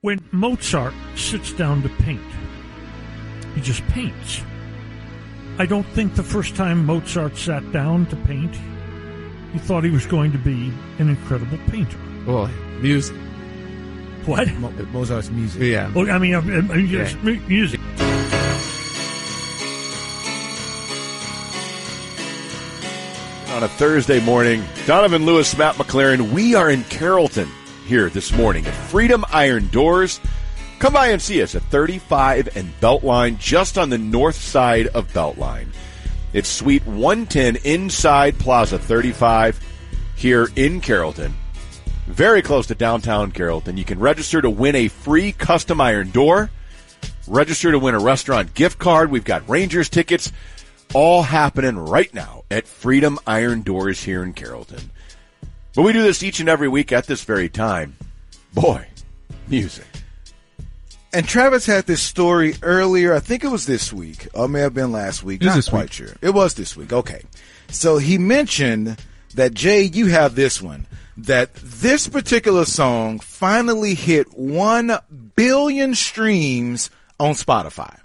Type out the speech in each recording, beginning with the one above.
When Mozart sits down to paint, he just paints. I don't think the first time Mozart sat down to paint, he thought he was going to be an incredible painter. Well, music. What? Mozart's music. Yeah. Well, I mean, music. On a Thursday morning, Donovan Lewis, Matt McLaren, we are in Carrollton here this morning at Freedom Iron Doors. Come by and see us at 35 and Beltline, just on the north side of Beltline. It's Suite 110 inside Plaza 35 here in Carrollton. Very close to downtown Carrollton. You can register to win a free custom iron door. Register to win a restaurant gift card. We've got Rangers tickets. All happening right now at Freedom Iron Doors here in Carrollton. But we do this each and every week at this very time. Boy, music. And Travis had this story earlier. I think it was this week. Or it may have been last week. Not quite sure. It was this week. Okay. So he mentioned that, Jay, you have this one. That this particular song finally hit 1 billion streams on Spotify.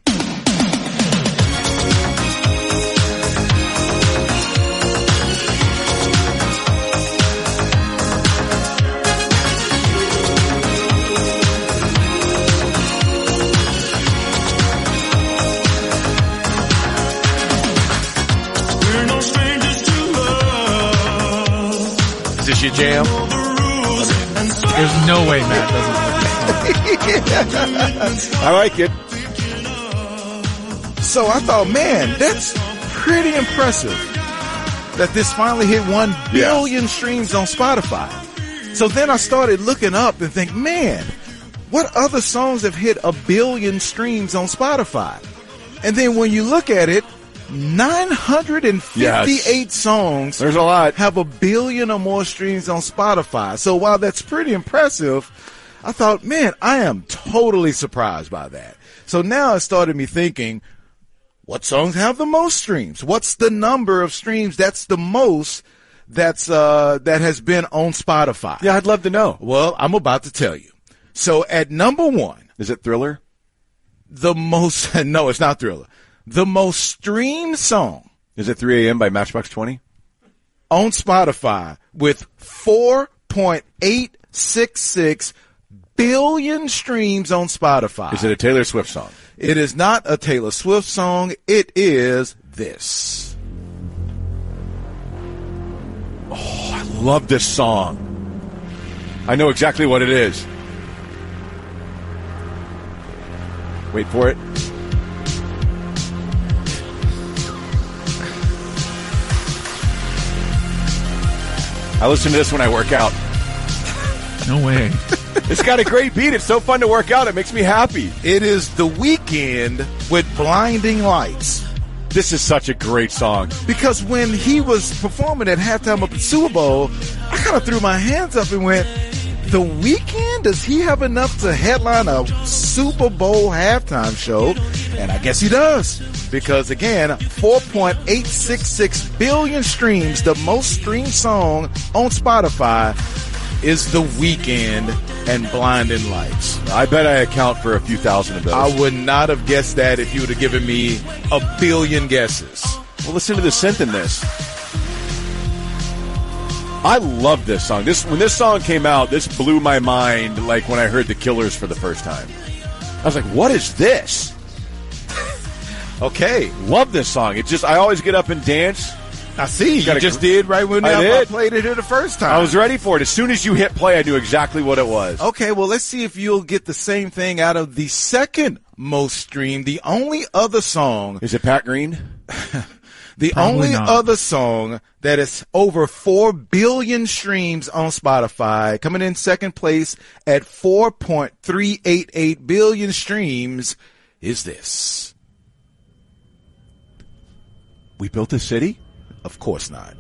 Is this your jam? There's no way Matt doesn't like this song. I like it. So I thought, man, that's pretty impressive that this finally hit 1 billion streams on Spotify. So then I started looking up and think, man, what other songs have hit 1 billion streams on Spotify? And then when you look at it, 958 songs. There's a lot. Have 1 billion or more streams on Spotify. So while that's pretty impressive, I thought, man, I am totally surprised by that. So now it started me thinking, what songs have the most streams? What's the number of streams that's the most that has been on Spotify? Yeah, I'd love to know. Well, I'm about to tell you. So at number 1. Is it Thriller? No, it's not Thriller. The most streamed song. Is it 3 a.m. by Matchbox 20? On Spotify with 4.866 billion streams on Spotify. Is it a Taylor Swift song? It is not a Taylor Swift song. It is this. Oh, I love this song. I know exactly what it is. Wait for it. I listen to this when I work out. No way. It's got a great beat. It's so fun to work out. It makes me happy. It is The Weeknd with Blinding Lights. This is such a great song. Because when he was performing at halftime of the Super Bowl, I kind of threw my hands up and went, The Weeknd? Does he have enough to headline a Super Bowl halftime show? And I guess he does. Because again, 4.866 billion streams, the most streamed song on Spotify is The Weeknd and Blinding Lights. I bet I account for a few thousand of those. I would not have guessed that if you would have given me 1 billion guesses. Well, listen to the synth in this. I love this song. When this song came out, this blew my mind like when I heard The Killers for the first time. I was like, what is this? Okay. Love this song. I always get up and dance. I see. You just did right when I played it here the first time. I was ready for it. As soon as you hit play, I knew exactly what it was. Okay, well, let's see if you'll get the same thing out of the second most streamed. The only other song. Is it Pat Green? The only other song that is over 4 billion streams on Spotify, coming in second place at 4.388 billion streams, is this. We Built a City? Of course not.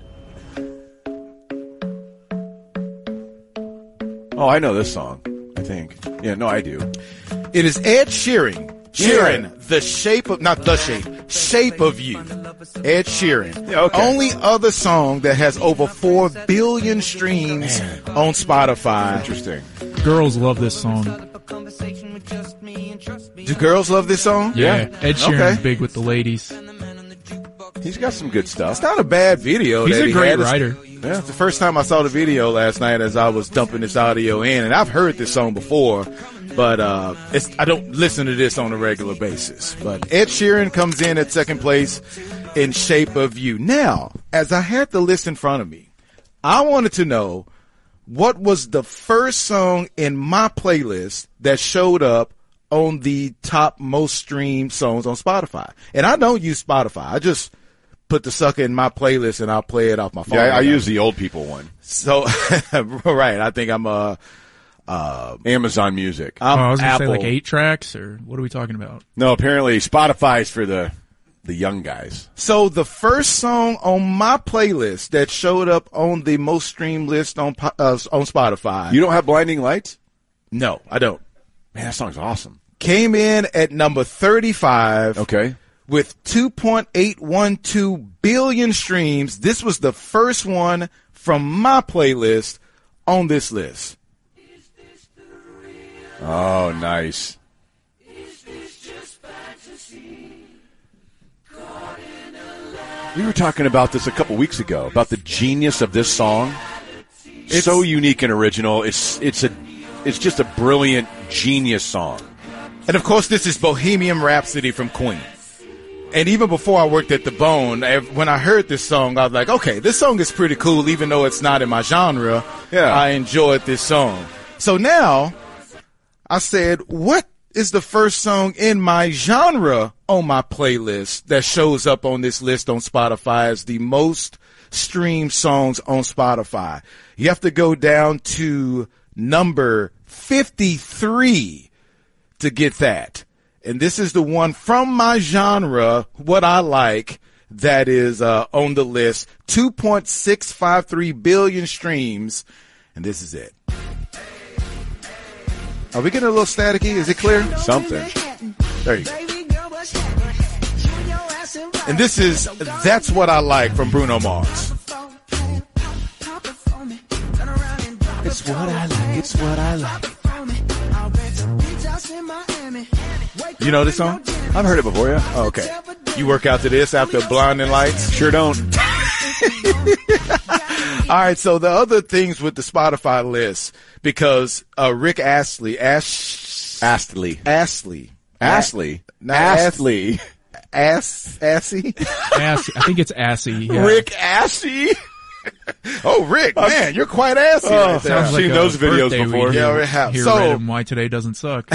Oh, I know this song, I think. Yeah, no, I do. It is Ed Sheeran. Shape of You. Ed Sheeran. Yeah, okay. Only other song that has over 4 billion streams on Spotify. Interesting. Girls love this song. Do girls love this song? Yeah. Ed Sheeran's Okay. big with the ladies. He's got some good stuff. It's not a bad video. He's that a he great had. writer. Yeah, it's the first time I saw the video last night as I was dumping this audio in, and I've heard this song before, but I don't listen to this on a regular basis. But Ed Sheeran comes in at second place in Shape of You. Now, as I had the list in front of me, I wanted to know what was the first song in my playlist that showed up on the top most streamed songs on Spotify. And I don't use Spotify. I just put the sucker in my playlist and I'll play it off my phone. Yeah, I use the old people one. So, right. I think I'm Amazon Music. I was going to say Apple. like 8 tracks, or what are we talking about? No, apparently Spotify's for the young guys. So the first song on my playlist that showed up on the most streamed list on Spotify. You don't have Blinding Lights? No, I don't. Man, that song's awesome. Came in at number 35. Okay. With 2.812 billion streams. This was the first one from my playlist on this list. Oh, nice. We were talking about this a couple weeks ago, about the genius of this song. It's so unique and original. It's just a brilliant, genius song. And of course, this is Bohemian Rhapsody from Queen. And even before I worked at The Bone, when I heard this song, I was like, okay, this song is pretty cool, even though it's not in my genre. Yeah. I enjoyed this song. So now, I said, what is the first song in my genre on my playlist that shows up on this list on Spotify as the most streamed songs on Spotify? You have to go down to number 53 to get that. And this is the one from my genre, what I like, that is on the list. 2.653 billion streams, and this is it. Are we getting a little staticky? Is it clear? Something. There you go. And this is That's What I Like from Bruno Mars. It's what I like, it's what I like. You know this song? I've heard it before, yeah. Oh, okay. You work out to this after Blinding Lights? Sure don't. All right, so the other things with the Spotify list, because Rick Astley. Astley. Assy. Assy. Assy. I think it's Assy. Yeah. Rick Assy. Oh, Rick, man, you're quite assy right there. Sounds like seen a those videos birthday before. we Yeah, we hear, have. hear So- read 'em, Why Today Doesn't Suck.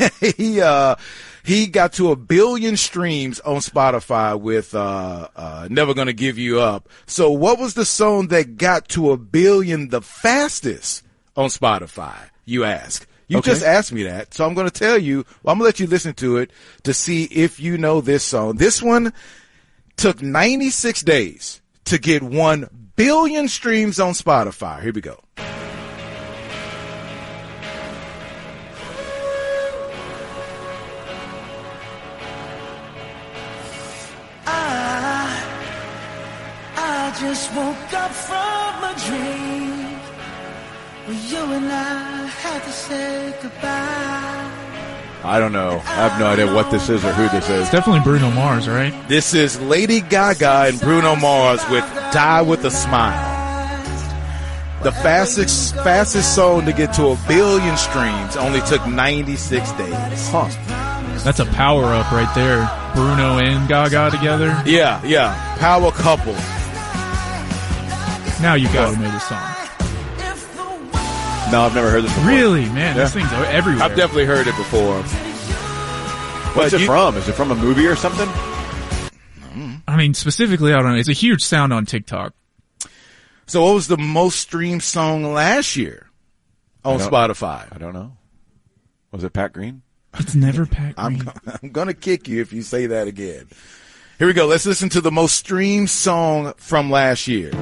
He got to 1 billion streams on Spotify with Never Gonna Give You Up. So what was the song that got to 1 billion the fastest on Spotify, you ask? You Okay. just asked me that, so I'm going to tell you. Well, I'm going to let you listen to it to see if you know this song. This one took 96 days to get 1 billion streams on Spotify. Here we go. I just woke up from a dream where you and I had to say goodbye. I don't know. I have no idea what this is or who this is. It's definitely Bruno Mars, right? This is Lady Gaga and Bruno Mars with Die With a Smile. The fastest song to get to 1 billion streams only took 96 days. Huh. That's a power up right there. Bruno and Gaga together. Yeah. Power couple. Now you gotta know this song. No, I've never heard this before. Really, man, Yeah. this thing's everywhere. I've definitely heard it before. What's But it from? Is it from a movie or something? I mean, specifically, I don't know. It's a huge sound on TikTok. So what was the most streamed song last year on Spotify? I don't know. Was it Pat Green? It's never Pat I'm Green. going to kick you if you say that again. Here we go. Let's listen to the most streamed song from last year.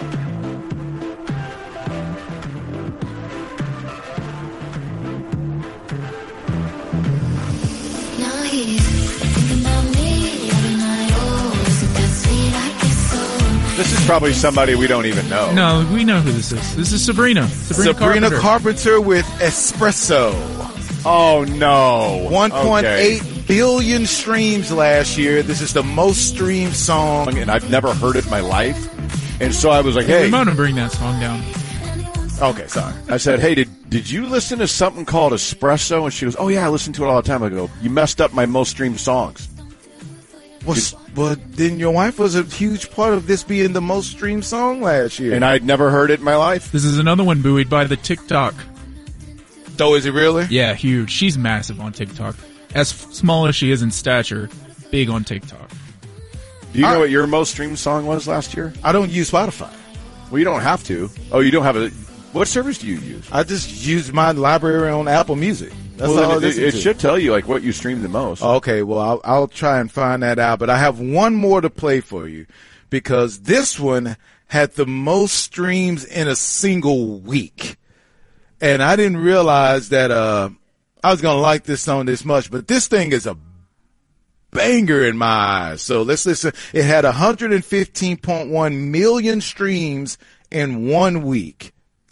Now he's thinking about me every night. Oh, isn't that sweet? I guess so. This is probably somebody we don't even know. No, we know who this is. This is Sabrina. Sabrina Carpenter. Carpenter with Espresso. Oh, no. 1.8 billion streams last year. This is the most streamed song. And I've never heard it in my life. And so I was like, hey. I'm going to bring that song down. Okay, sorry. I said, hey, did you listen to something called Espresso? And she goes, oh, yeah, I listen to it all the time. I go, you messed up my most streamed songs. Well, then your wife was a huge part of this being the most streamed song last year. And I'd never heard it in my life. This is another one buoyed by the TikTok. Oh, is it really? Yeah, huge. She's massive on TikTok. As small as she is in stature, big on TikTok. Do you know what your most streamed song was last year? I don't use Spotify. Well, you don't have to. Oh, you don't have a... What service do you use? I just use my library on Apple Music. That's Well, all I then listen it to. should tell you like what you stream the most. Okay, well, I'll try and find that out. But I have one more to play for you because this one had the most streams in a single week. And I didn't realize that I was going to like this song this much, but this thing is a banger in my eyes. So let's listen. It had 115.1 million streams in 1 week.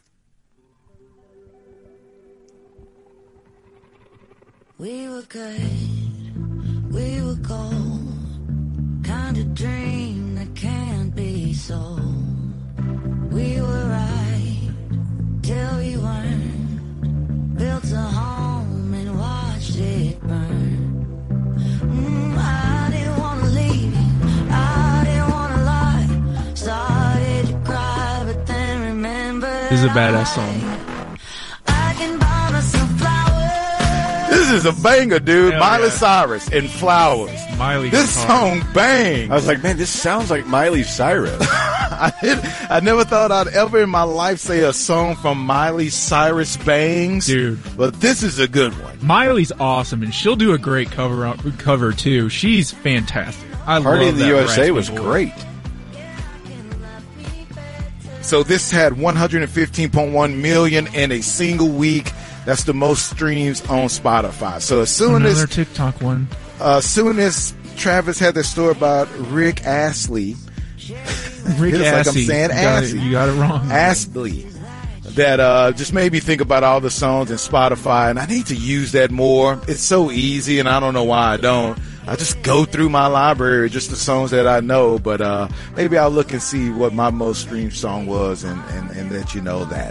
We were good, we were gold, kind of dream that can't be sold. We were right till we weren't, built a home and watched it burn. I didn't want to leave you, I didn't want to lie, started to cry but then remembered. This is a badass song. I can buy myself flowers. This is a banger, dude. Hell Miley yeah. Cyrus and Flowers. Miley This goes hard. song bang. I was like, man, this sounds like Miley Cyrus. I never thought I'd ever in my life say a song from Miley Cyrus bangs. Dude. But this is a good one. Miley's awesome, and she'll do a great cover too. She's fantastic. I Party love in the that USA raspy was voice. great. So this had 115.1 million in a single week. That's the most streams on Spotify. So as soon Another as TikTok one. Travis had the story about Rick Astley, Rick It's like I'm Astley. saying Astley. You got it wrong. Astley, that just made me think about all the songs in Spotify, and I need to use that more. It's so easy, and I don't know why I don't. I just go through my library, just the songs that I know, but maybe I'll look and see what my most streamed song was and let you know that.